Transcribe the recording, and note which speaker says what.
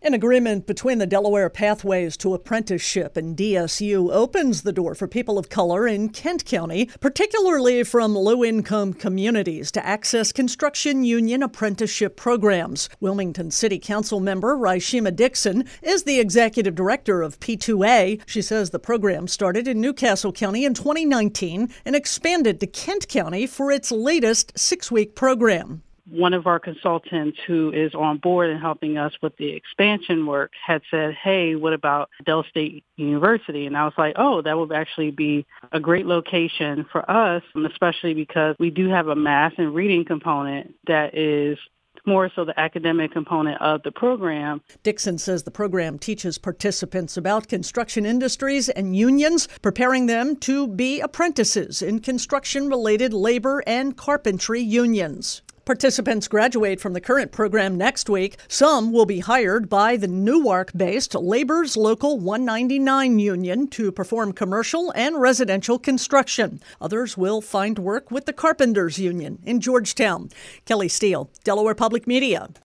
Speaker 1: An agreement between the Delaware Pathways to Apprenticeship and DSU opens the door for people of color in Kent County, particularly from low-income communities, to access construction union apprenticeship programs. Wilmington City Council member Ryshima Dixon is the executive director of P2A. She says the program started in Newcastle County in 2019 and expanded to Kent County for its latest 6-week program.
Speaker 2: One of our consultants who is on board and helping us with the expansion work had said, hey, what about Del State University? And I was like, oh, that would actually be a great location for us, especially because we do have a math and reading component that is more so the academic component of the program.
Speaker 1: Dixon says the program teaches participants about construction industries and unions, preparing them to be apprentices in construction-related labor and carpentry unions. Participants graduate from the current program next week. Some will be hired by the Newark-based Labor's Local 199 union to perform commercial and residential construction. Others will find work with the Carpenters Union in Georgetown. Kelly Steele, Delaware Public Media.